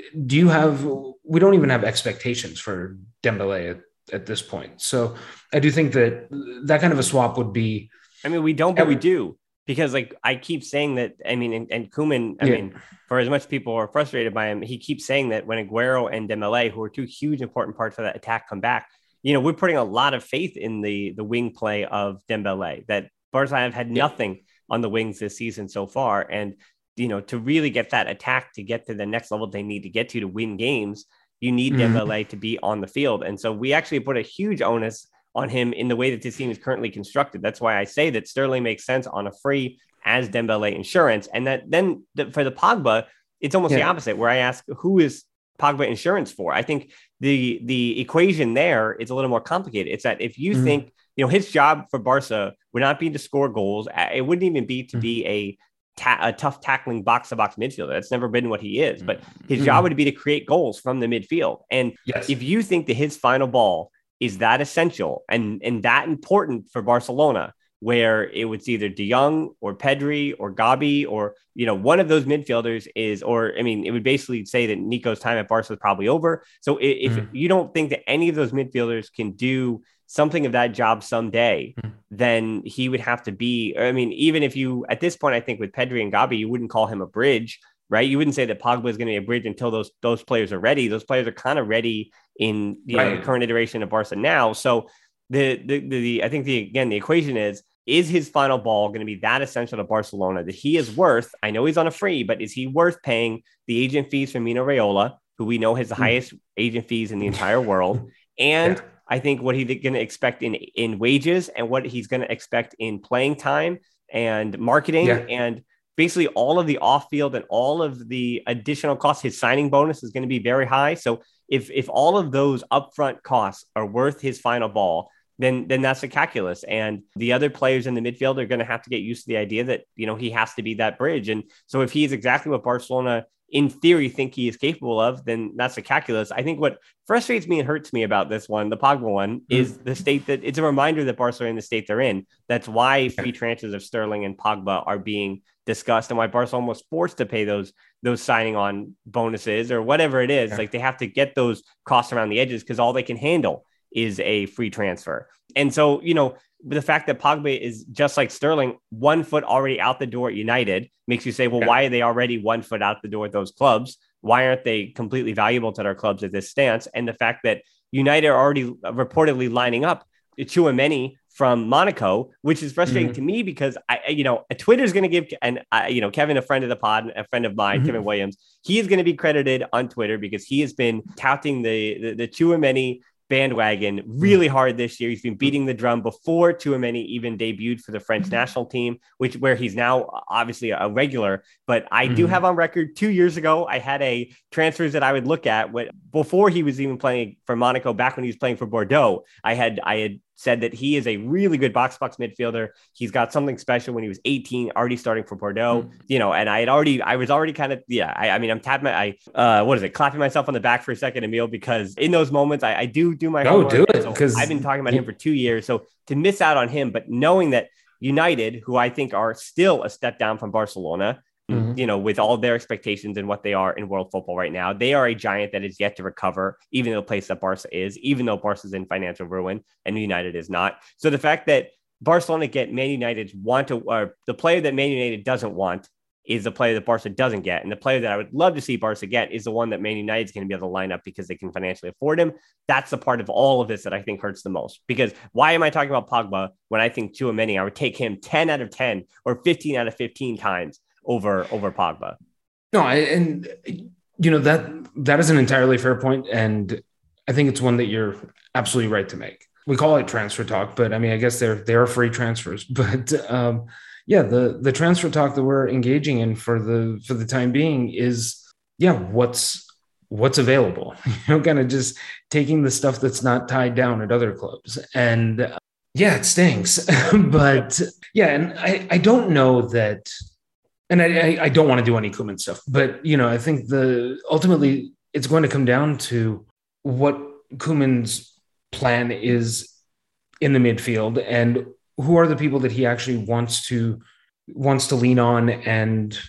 We don't even have expectations for Dembele at this point. So I do think that kind of a swap would be, I mean, we don't, but we do, because I keep saying that, I mean, and Koeman, I mean, for as much people are frustrated by him, he keeps saying that when Aguero and Dembele, who are two huge important parts of that attack, come back, we're putting a lot of faith in the wing play of Dembele, that Barca have had nothing on the wings this season so far. And, to really get that attack to get to the next level they need to get to win games, you need Dembele to be on the field. And so we actually put a huge onus on him in the way that this team is currently constructed. That's why I say that Sterling makes sense on a free as Dembele insurance. And that then for the Pogba, it's almost the opposite, where I ask, who is Pogba insurance for? I think the equation there is a little more complicated. It's that if you think, his job for Barca would not be to score goals. It wouldn't even be to be a tough tackling box-to-box midfielder. That's never been what he is. But his job would be to create goals from the midfield. And if you think that his final ball is that essential and that important for Barcelona, where it was either De Jong or Pedri or Gabi or, one of those midfielders it would basically say that Nico's time at Barca is probably over. So if you don't think that any of those midfielders can do something of that job someday, then he would have to be, even if you, at this point, I think with Pedri and Gabi, you wouldn't call him a bridge, right? You wouldn't say that Pogba is going to be a bridge until those players are ready. Those players are kind of ready in the current iteration of Barca now. So I think the equation is his final ball going to be that essential to Barcelona that he is worth? I know he's on a free, but is he worth paying the agent fees for Mino Raiola, who we know has the highest agent fees in the entire world, and I think what he's going to expect in wages and what he's going to expect in playing time and marketing and basically all of the off field and all of the additional costs. His signing bonus is going to be very high. So if all of those upfront costs are worth his final ball, then that's the calculus. And the other players in the midfield are going to have to get used to the idea that, he has to be that bridge. And so if he is exactly what Barcelona in theory think he is capable of, then that's the calculus. I think what frustrates me and hurts me about this one, the Pogba one, is the state that it's a reminder that Barcelona are in the state they're in. That's why free transfers of Sterling and Pogba are being discussed and why Barcelona was forced to pay those signing on bonuses or whatever it is. Like they have to get those costs around the edges because all they can handle is a free transfer. And so, the fact that Pogba is just like Sterling, 1 foot already out the door at United makes you say, well, why are they already 1 foot out the door at those clubs? Why aren't they completely valuable to their clubs at this stance? And the fact that United are already reportedly lining up Tchouaméni from Monaco, which is frustrating to me because Twitter's going to give, and Kevin, a friend of the pod, a friend of mine, Kevin Williams, he is going to be credited on Twitter because he has been touting the Tchouaméni bandwagon really hard this year. He's been beating the drum before Tchouaméni even debuted for the French national team, where he's now obviously a regular. But I do have on record 2 years ago, I had a transfers that I would look at before he was even playing for Monaco, back when he was playing for Bordeaux. I had said that he is a really good box-to-box midfielder. He's got something special when he was 18, already starting for Bordeaux, and I was already kind of, I'm tapping clapping myself on the back for a second, Emil, because in those moments, I do my homework. Do it, because I've been talking about him for 2 years. So to miss out on him, but knowing that United, who I think are still a step down from Barcelona, with all their expectations and what they are in world football right now, they are a giant that is yet to recover, even though the place that Barca is, even though Barca's in financial ruin and United is not. So the fact that Barcelona get Man United's the player that Man United doesn't want is the player that Barca doesn't get. And the player that I would love to see Barca get is the one that Man United is going to be able to line up because they can financially afford him. That's the part of all of this that I think hurts the most. Because why am I talking about Pogba when I think Tchouaméni, I would take him 10 out of 10 or 15 out of 15 times over Pogba. No, that is an entirely fair point, and I think it's one that you're absolutely right to make. We call it transfer talk, but I guess they are free transfers. But the transfer talk that we're engaging in for the time being is what's available. Kind of just taking the stuff that's not tied down at other clubs, and it stinks. But and I don't know that. And I don't want to do any Koeman stuff, but, I think ultimately it's going to come down to what Koeman's plan is in the midfield and who are the people that he actually wants to lean on. And,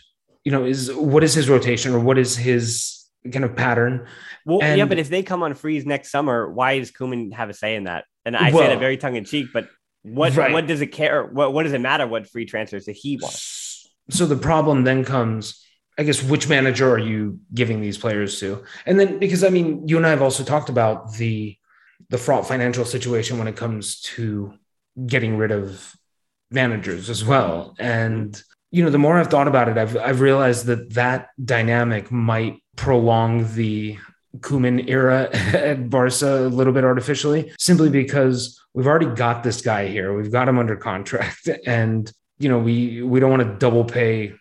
what is his rotation or what is his kind of pattern? Well, but if they come on freeze next summer, why does Koeman have a say in that? And I say that very tongue in cheek, but what does it care? What does it matter what free transfers that he wants? So the problem then comes, I guess, which manager are you giving these players to? And then, because you and I have also talked about the fraught financial situation when it comes to getting rid of managers as well. And, the more I've thought about it, I've realized that dynamic might prolong the Koeman era at Barca a little bit artificially, simply because we've already got this guy here. We've got him under contract, and we don't want to double pay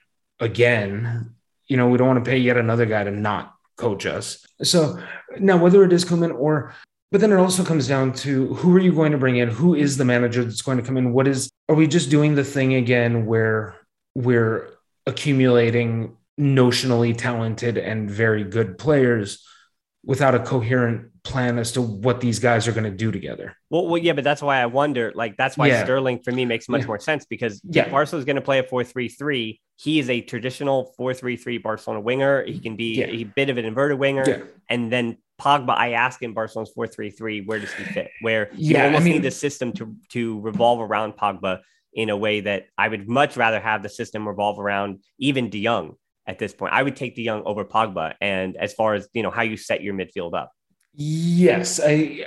again. We don't want to pay yet another guy to not coach us. So now whether it is Koeman but then it also comes down to who are you going to bring in? Who is the manager that's going to come in? Are we just doing the thing again where we're accumulating notionally talented and very good players without a coherent plan as to what these guys are going to do together? Well, but that's why I wonder, that's why Sterling for me makes much more sense, because Barcelona is going to play a 4-3-3. He is a traditional 4-3-3 Barcelona winger. He can be a bit of an inverted winger. And then Pogba, I ask him Barcelona's 4-3-3, where does he fit? Where you almost need the system to revolve around Pogba in a way that I would much rather have the system revolve around even De Jong at this point. I would take De Jong over Pogba. And as far as, how you set your midfield up. Yes, I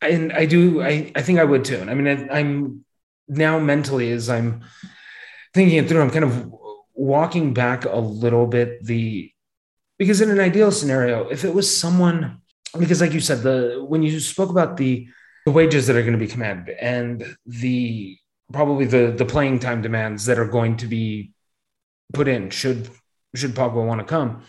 think I would too. And I'm now mentally, as I'm thinking it through, I'm kind of walking back a little bit because in an ideal scenario, if it was someone, because like you said, when you spoke about the the wages that are going to be commanded and probably the playing time demands that are going to be put in should Pogba want to come,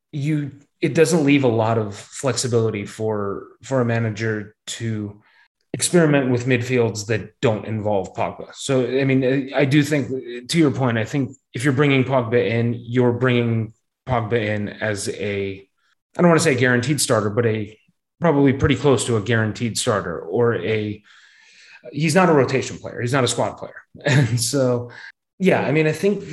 it doesn't leave a lot of flexibility for a manager to experiment with midfields that don't involve Pogba. So, I mean, I do think, to your point, I think if you're bringing Pogba in, you're bringing Pogba in as I don't want to say guaranteed starter, but probably pretty close to a guaranteed starter, or he's not a rotation player. He's not a squad player. And so, yeah, I mean, I think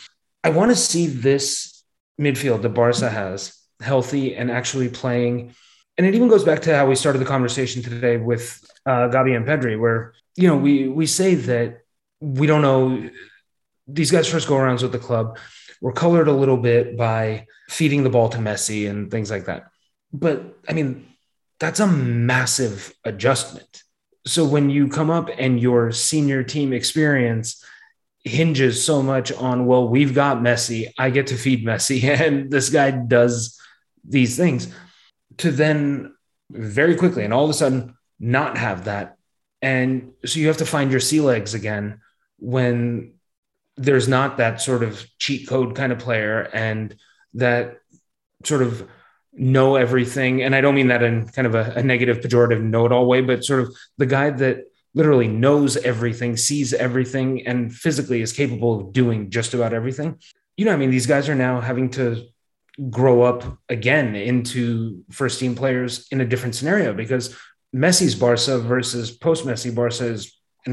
I want to see this midfield that Barca has healthy and actually playing. And it even goes back to how we started the conversation today with Gavi and Pedri, where, we say that we don't know these guys' first go-arounds with the club were colored a little bit by feeding the ball to Messi and things like that. But, I mean, that's a massive adjustment. So when you come up and your senior team experience hinges so much on, well, we've got Messi, I get to feed Messi, and this guy does these things, to then very quickly and all of a sudden not have that. And so you have to find your sea legs again when there's not that sort of cheat code kind of player and that sort of know everything. And I don't mean that in kind of a negative, pejorative know-it-all way, but sort of the guy that literally knows everything, sees everything, and physically is capable of doing just about everything. I mean, these guys are now having to grow up again into first team players in a different scenario, because Messi's Barca versus post-Messi Barca is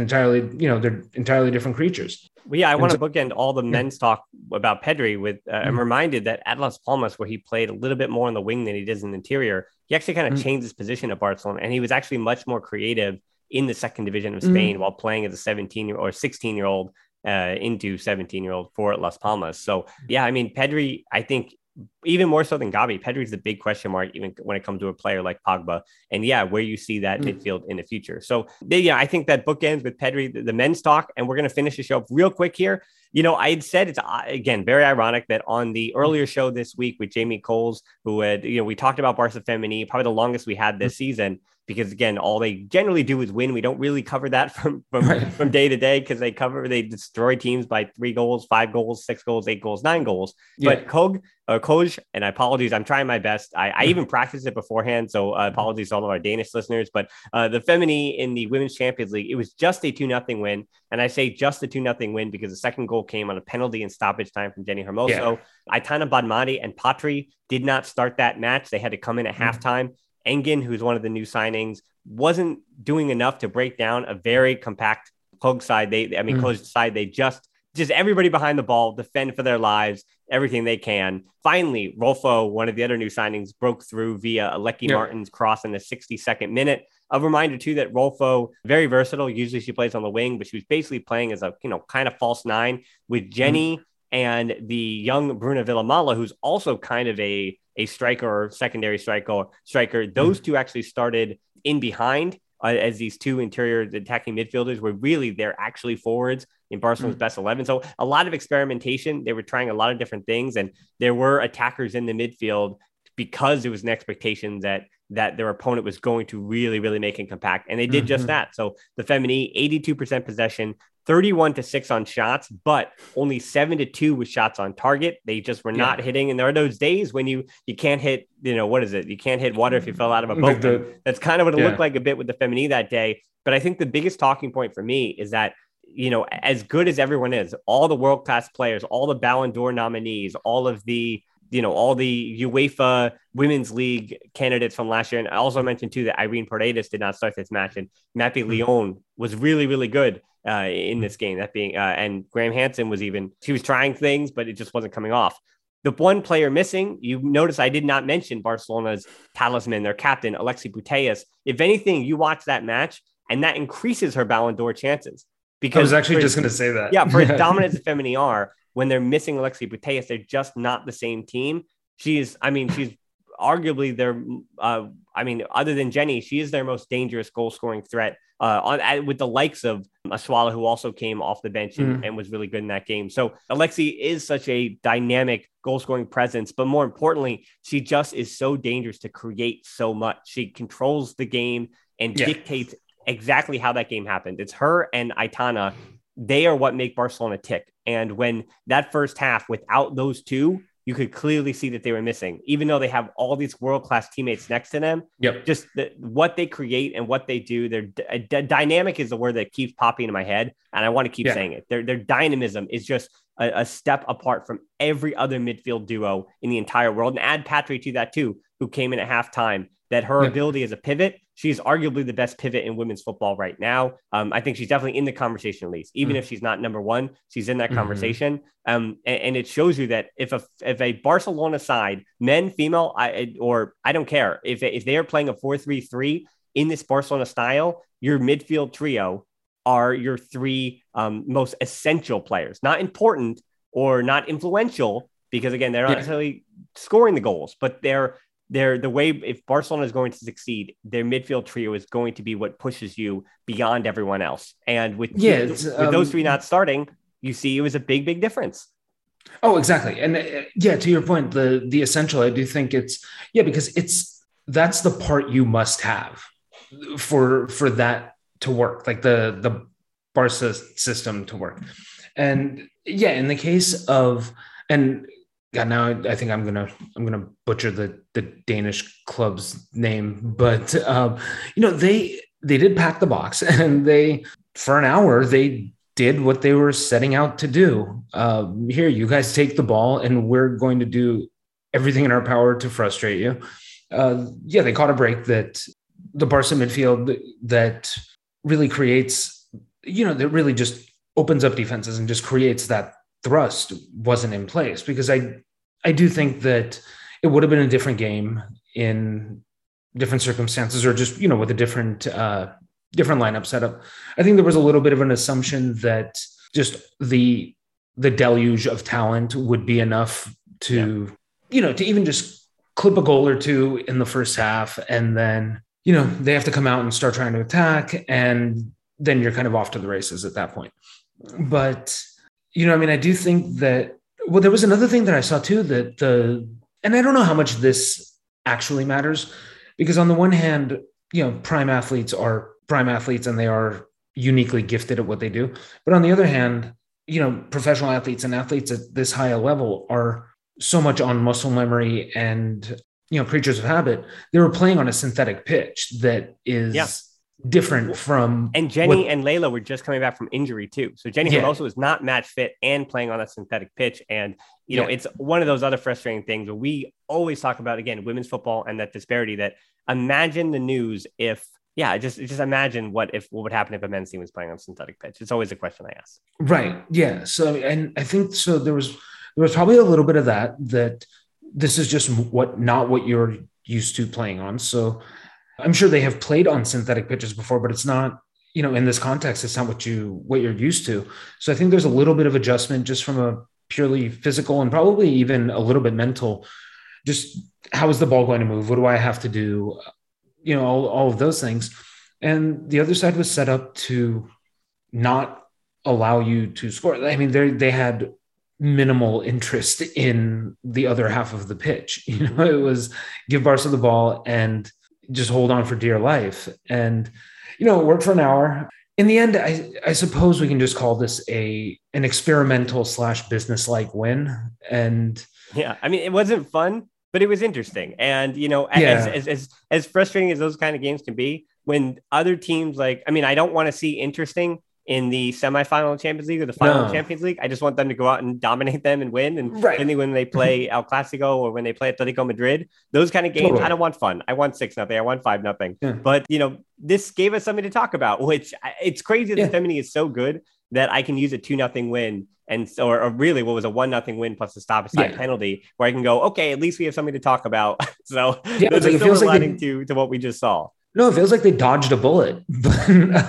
they're entirely different creatures. Well, yeah, I want to bookend all the men's talk about Pedri with, I'm reminded that at Las Palmas, where he played a little bit more on the wing than he does in the interior, he actually kind of changed his position at Barcelona, and he was actually much more creative in the second division of Spain while playing as a 17 or 16-year-old into 17-year-old for Las Palmas. So, yeah, I mean, Pedri, I think, even more so than Gavi, Pedri's the big question mark, even when it comes to a player like Pogba. And yeah, where you see that midfield in the future. So yeah, I think that bookends with Pedri, the men's talk, and we're going to finish the show up real quick here. I had said, it's again, very ironic that on the earlier show this week with Jamie Coles, who had, we talked about Barca Femení, probably the longest we had this season, because again, all they generally do is win. We don't really cover that from day to day, because they destroy teams by 3 goals, 5 goals, 6 goals, 8 goals, 9 goals. Yeah. But Koj, and apologies, I'm trying my best. I even practiced it beforehand, so apologies to all of our Danish listeners. But the Femení in the Women's Champions League, it was just a 2-0 win. And I say just a 2-0 win because the second goal came on a penalty in stoppage time from Jenny Hermoso. Yeah. Aitana Bonmati and Patri did not start that match. They had to come in at halftime. Engin, who's one of the new signings, wasn't doing enough to break down a very compact Koj side. Koj side, they just everybody behind the ball, defend for their lives, everything they can. Finally, Rolfo, one of the other new signings, broke through via Aleki Martin's cross in the 62nd minute. A reminder too that Rolfo, very versatile. Usually she plays on the wing, but she was basically playing as a kind of false 9 with Jenny and the young Bruna Villamala, who's also kind of a striker or secondary striker. Those two actually started in behind as these two interior attacking midfielders, where really they're actually forwards in Barcelona's best 11. So a lot of experimentation. They were trying a lot of different things, and there were attackers in the midfield because there was an expectation that their opponent was going to really, really make it compact. And they did just that. So the Femení, 82% possession, 31-6 on shots, but only 7-2 with shots on target. They just were not hitting. And there are those days when you can't hit, what is it? You can't hit water if you fell out of a boat. That's kind of what it looked like a bit with the Femení that day. But I think the biggest talking point for me is that, as good as everyone is, all the world-class players, all the Ballon d'Or nominees, all of the all the UEFA Women's League candidates from last year. And I also mentioned too that Irene Paredes did not start this match, and Mappy Lyon was really, really good in this game. That being, and Graham Hansen she was trying things, but it just wasn't coming off. The one player missing, you notice I did not mention Barcelona's talisman, their captain, Alexis Putellas. If anything, you watch that match and that increases her Ballon d'Or chances. Because I was actually just going to say that. Yeah, for as dominant as the Femení are, when they're missing Alexis Putellas, they're just not the same team. She's arguably other than Jenny, she is their most dangerous goal scoring threat with the likes of Aswala, who also came off the bench and was really good in that game. So Alexi is such a dynamic goal scoring presence, but more importantly, she just is so dangerous to create so much. She controls the game and dictates exactly how that game happened. It's her and Aitana. They are what make Barcelona tick. And when that first half, without those two, you could clearly see that they were missing, even though they have all these world-class teammates next to them. Yep. Just what they create and what they do. Their dynamic is the word that keeps popping in my head. And I want to keep saying it. Their dynamism is just a step apart from every other midfield duo in the entire world. And add Patri to that too, who came in at halftime, that her ability as a pivot, she's arguably the best pivot in women's football right now. I think she's definitely in the conversation, at least, even if she's not number one, she's in that conversation. And it shows you that if a Barcelona side, men, female, I don't care, if they are playing a 4-3-3 in this Barcelona style, your midfield trio are your three most essential players, not important or not influential, because again, they're not necessarily scoring the goals, but they're the way, if Barcelona is going to succeed, their midfield trio is going to be what pushes you beyond everyone else. And with those three not starting, you see it was a big difference. Oh, exactly. And to your point, the essential, I do think it's, because that's the part you must have for that to work, like the Barca system to work. And in the case of, and God, now I think I'm gonna butcher the Danish club's name, but they did pack the box, and they, for an hour, they did what they were setting out to do. Here, you guys take the ball, and we're going to do everything in our power to frustrate you. They caught a break that the Barca midfield that really creates, that really just opens up defenses and just creates that thrust wasn't in place, because I do think that it would have been a different game in different circumstances, or just, with a different lineup setup. I think there was a little bit of an assumption that just the deluge of talent would be enough to, to even just clip a goal or two in the first half. And then, they have to come out and start trying to attack. And then you're kind of off to the races at that point. But, I do think that, well, there was another thing that I saw too, and I don't know how much this actually matters, because on the one hand, prime athletes are prime athletes and they are uniquely gifted at what they do. But on the other hand, professional athletes and athletes at this high a level are so much on muscle memory and, creatures of habit. They were playing on a synthetic pitch that is different from. And Jenny and Layla were just coming back from injury too. So Jenny Hermoso was not match fit and playing on a synthetic pitch. And, it's one of those other frustrating things where we always talk about, again, women's football and that disparity, that imagine the news if, just imagine what would happen if a men's team was playing on synthetic pitch. It's always a question I ask. Right. Yeah. So, and I think so there was probably a little bit of that this is just not what you're used to playing on. So I'm sure they have played on synthetic pitches before, but it's not, in this context, it's not what you're used to. So I think there's a little bit of adjustment just from a purely physical and probably even a little bit mental, just how is the ball going to move? What do I have to do? All of those things. And the other side was set up to not allow you to score. I mean, they had minimal interest in the other half of the pitch. It was give Barca the ball and just hold on for dear life. And, it worked for an hour. In the end, I suppose we can just call this an experimental / business-like win. And I mean, it wasn't fun, but it was interesting. And, as frustrating as those kind of games can be, when other teams I don't want to see interesting in the semifinal Champions League or the final Champions League. I just want them to go out and dominate them and win. And then when they play El Clasico or when they play Atletico Madrid, those kind of games, I don't want fun. I want 6-0. I want 5-0. Yeah. But, this gave us something to talk about, which it's crazy that Femini is so good that I can use a 2-0 win or really what was a 1-0 win plus the stoppage time penalty, where I can go, okay, at least we have something to talk about. So there's a silver lining to what we just saw. No, it feels like they dodged a bullet. But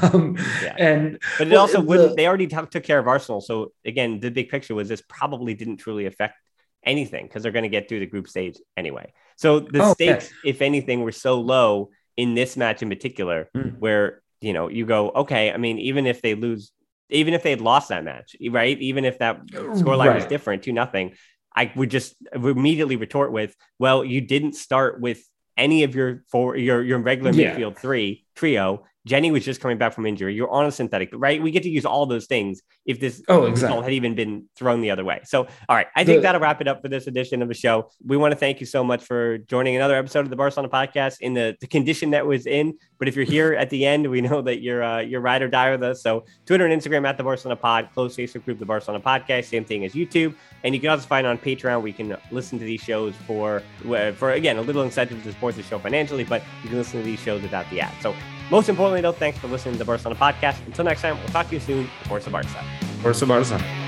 it also wouldn't. They already took care of Arsenal. So again, the big picture was this probably didn't truly affect anything because they're going to get through the group stage anyway. So the stakes, if anything, were so low in this match in particular, where you go, okay. I mean, even if they lose, even if they had lost that match, right? Even if that scoreline was different, 2-0, I would just immediately retort with, well, you didn't start with any of your regular midfield trio. Jenny was just coming back from injury. You're on a synthetic, right? We get to use all those things if this result had even been thrown the other way. So, all right, I think that'll wrap it up for this edition of the show. We want to thank you so much for joining another episode of the Barcelona podcast in the condition that was in. But if you're here at the end, we know that you're ride or die with us. So Twitter and Instagram at the Barcelona Pod, close Facebook group, the Barcelona Podcast, same thing as YouTube. And you can also find on Patreon, we can listen to these shows for again, a little incentive to support the show financially, but you can listen to these shows without the ad. So most importantly, though, thanks for listening to the Barcelona Podcast. Until next time, we'll talk to you soon. Forza Barca. Forza Barca.